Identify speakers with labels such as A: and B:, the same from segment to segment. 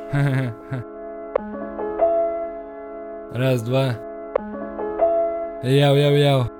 A: Раз, два. Яу.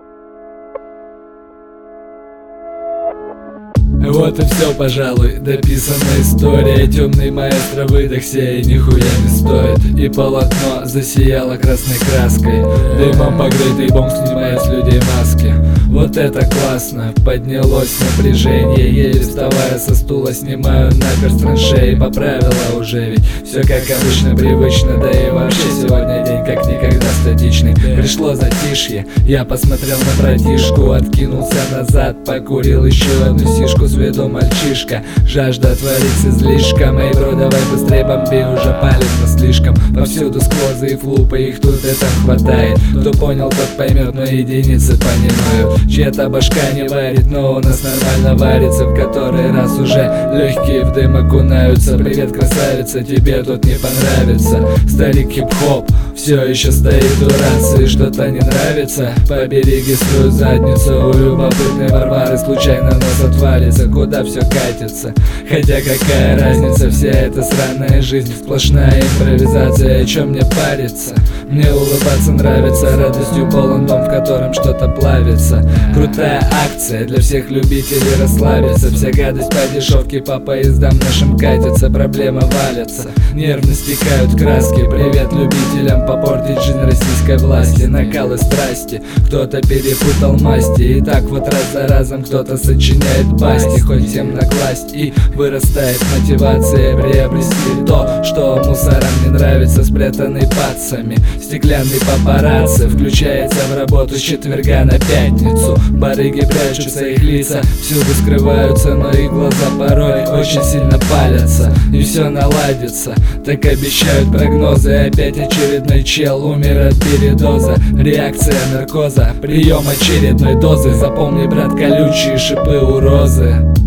A: Вот и все, пожалуй, дописанная история. Темный маэстро выдохся и нихуя не стоит. И полотно засияло красной краской. Дымом покрытый бомб снимает с людей маски. Вот это классно, поднялось напряжение. Еле вставая со стула, снимаю наперст траншеи. Поправила уже, ведь все как обычно, привычно. Да и вообще сегодня день как никогда статичный. Пришло затишье, я посмотрел на братишку, откинулся назад, покурил еще одну сишку. С виду мальчишка, жажда творится слишком. Эй, бро, давай быстрее бомби, уже палец на слишком. Повсюду сквозы и флупы, их тут и там хватает. Кто понял, тот поймет, но единицы понимают. Чья-то башка не варит, но у нас нормально варится. В который раз уже легкие в дым окунаются. Привет, красавица, тебе тут не понравится. Старик хип-хоп все еще стоит у рации. Что-то не нравится? Побереги свою задницу. У любопытной Варвары случайно нос отвалится. Куда все катится? Хотя какая разница? Вся эта сраная жизнь сплошная импровизация. О чем мне париться? Мне улыбаться нравится. Радостью полон дом, в котором что-то плавится. Крутая акция для всех любителей расслабиться. Вся гадость по дешевке по поездам нашим катится. Проблемы валятся, нервно стекают краски. Привет любителям попортить жизнь российской власти. Накал и страсти, кто-то перепутал масти. И так вот раз за разом кто-то сочиняет басти. Хоть всем накласть, и вырастает мотивация приобрести то, что мусорам не нравится, спрятанный пацами. Стеклянный папарацци включается в работу с четверга на пятницу. Барыги прячутся, их лица всюду скрываются, но их глаза порой очень сильно палятся. И все наладится, так обещают прогнозы. Опять очередной чел умер от передоза. Реакция наркоза, прием очередной дозы. Запомни, брат, колючие шипы у розы.